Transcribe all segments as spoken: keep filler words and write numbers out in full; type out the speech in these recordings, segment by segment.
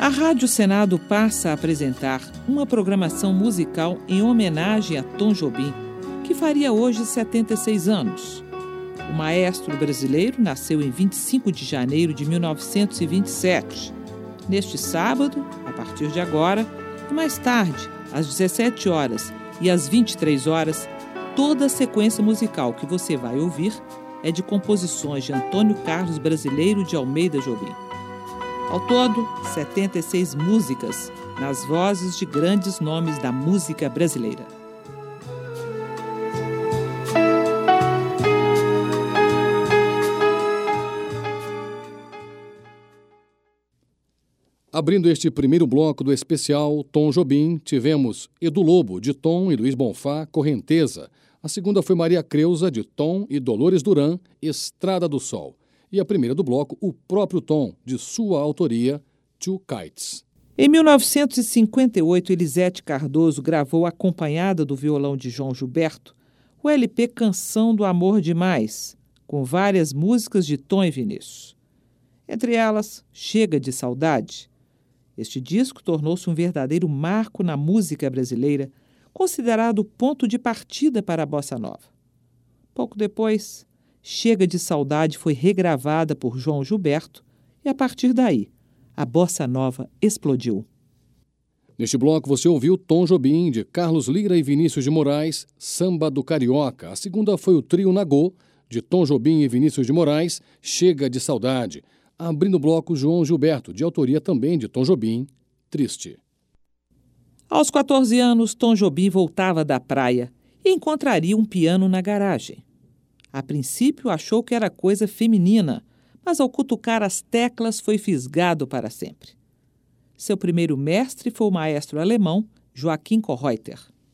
Rádio Senado passa a apresentar uma programação musical em homenagem a Tom Jobim, que faria hoje setenta e seis anos. O maestro brasileiro nasceu em vinte e cinco de janeiro de mil novecentos e vinte e sete. Neste sábado, a partir de agora, e mais tarde, às dezessete horas e às vinte e três horas, toda a sequência musical que você vai ouvir é de composições de Antônio Carlos Brasileiro de Almeida Jobim. Ao todo, setenta e seis músicas nas vozes de grandes nomes da música brasileira. Abrindo este primeiro bloco do especial Tom Jobim, tivemos Edu Lobo, de Tom e Luiz Bonfá, Correnteza. A segunda foi Maria Creuza, de Tom e Dolores Duran, Estrada do Sol. E a primeira do bloco, o próprio Tom, de sua autoria, Two Kites. Em mil novecentos e cinquenta e oito, Elisete Cardoso gravou, acompanhada do violão de João Gilberto, o L P Canção do Amor Demais, com várias músicas de Tom e Vinícius. Entre elas, Chega de Saudade. Este disco tornou-se um verdadeiro marco na música brasileira, considerado o ponto de partida para a bossa nova. Pouco depois, Chega de Saudade foi regravada por João Gilberto e, a partir daí, a bossa nova explodiu. Neste bloco você ouviu Tom Jobim, de Carlos Lira e Vinícius de Moraes, Samba do Carioca. A segunda foi o trio Nagô, de Tom Jobim e Vinícius de Moraes, Chega de Saudade. Abrindo o bloco, João Gilberto, de autoria também de Tom Jobim, Triste. Aos quatorze anos, Tom Jobim voltava da praia e encontraria um piano na garagem. A princípio achou que era coisa feminina, mas ao cutucar as teclas foi fisgado para sempre. Seu primeiro mestre foi o maestro alemão Joaquim Kohreuter.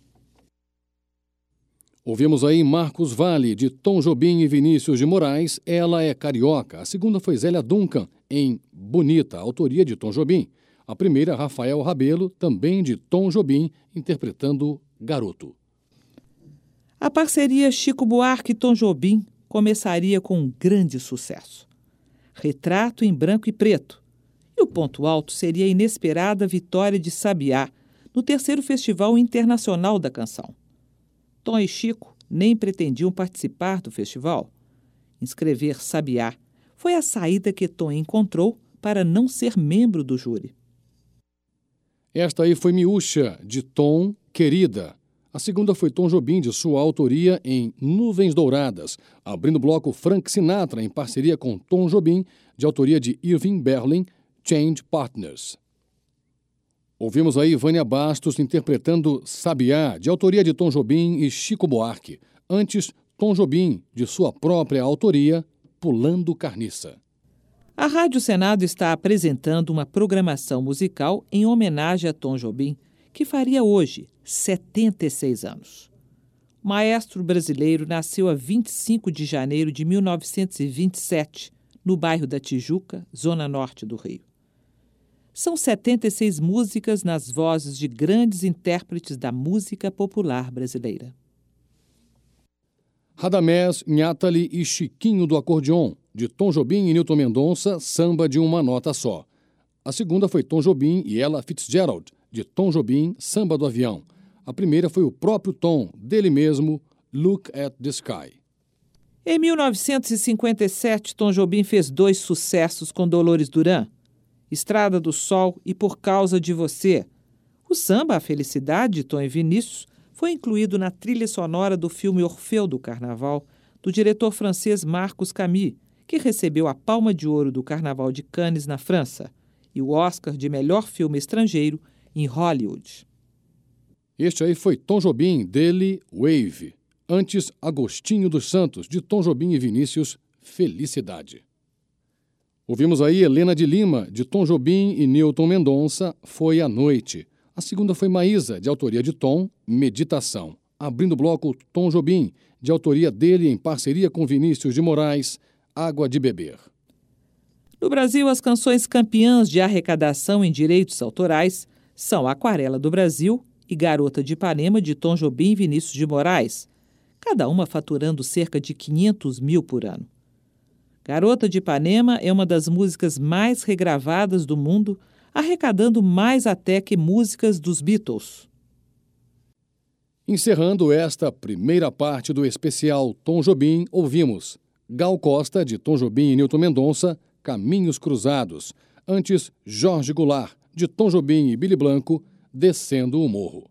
Ouvimos aí Marcos Valle, de Tom Jobim e Vinícius de Moraes, Ela é Carioca. A segunda foi Zélia Duncan, em Bonita, autoria de Tom Jobim. A primeira, Rafael Rabelo, também de Tom Jobim, interpretando Garoto. A parceria Chico Buarque e Tom Jobim começaria com um grande sucesso. Retrato em branco e preto. E o ponto alto seria a inesperada vitória de Sabiá no terceiro Festival Internacional da Canção. Tom e Chico nem pretendiam participar do festival. Inscrever Sabiá foi a saída que Tom encontrou para não ser membro do júri. Esta aí foi Miúcha, de Tom, Querida. A segunda foi Tom Jobim, de sua autoria, em Nuvens Douradas. Abrindo o bloco, Frank Sinatra, em parceria com Tom Jobim, de autoria de Irving Berlin, Change Partners. Ouvimos aí Vânia Bastos interpretando Sabiá, de autoria de Tom Jobim e Chico Buarque. Antes, Tom Jobim, de sua própria autoria, Pulando Carniça. A Rádio Senado está apresentando uma programação musical em homenagem a Tom Jobim, que faria hoje setenta e seis anos. O maestro brasileiro nasceu a vinte e cinco de janeiro de mil novecentos e vinte e sete, no bairro da Tijuca, zona norte do Rio. São setenta e seis músicas nas vozes de grandes intérpretes da música popular brasileira. Radamés, Nhatali e Chiquinho do Acordeon, de Tom Jobim e Nilton Mendonça, Samba de uma Nota Só. A segunda foi Tom Jobim e Ella Fitzgerald, de Tom Jobim, Samba do Avião. A primeira foi o próprio Tom, dele mesmo, Look at the Sky. Em mil novecentos e cinquenta e sete, Tom Jobim fez dois sucessos com Dolores Duran, Estrada do Sol e Por Causa de Você. O samba A Felicidade, de Tom e Vinícius, foi incluído na trilha sonora do filme Orfeu do Carnaval, do diretor francês Marcos Camus, que recebeu a Palma de Ouro do Carnaval de Cannes, na França, e o Oscar de melhor filme estrangeiro em Hollywood. Este aí foi Tom Jobim, dele, Wave. Antes, Agostinho dos Santos, de Tom Jobim e Vinícius, Felicidade. Ouvimos aí Helena de Lima, de Tom Jobim e Nilton Mendonça, Foi à Noite. A segunda foi Maísa, de autoria de Tom, Meditação. Abrindo o bloco, Tom Jobim, de autoria dele em parceria com Vinícius de Moraes, Água de Beber. No Brasil, as canções campeãs de arrecadação em direitos autorais são Aquarela do Brasil e Garota de Ipanema, de Tom Jobim e Vinícius de Moraes, cada uma faturando cerca de quinhentos mil por ano. Garota de Ipanema é uma das músicas mais regravadas do mundo, arrecadando mais até que músicas dos Beatles. Encerrando esta primeira parte do especial Tom Jobim, ouvimos Gal Costa, de Tom Jobim e Nilton Mendonça, Caminhos Cruzados. Antes, Jorge Goulart, de Tom Jobim e Billy Blanco, Descendo o Morro.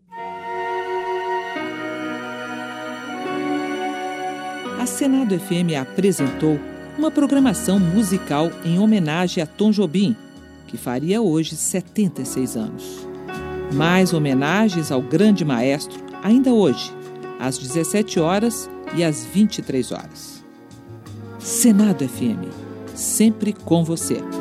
A Senado F M apresentou uma programação musical em homenagem a Tom Jobim, que faria hoje setenta e seis anos. Mais homenagens ao grande maestro ainda hoje, às dezessete horas e às vinte e três horas. Senado F M, sempre com você.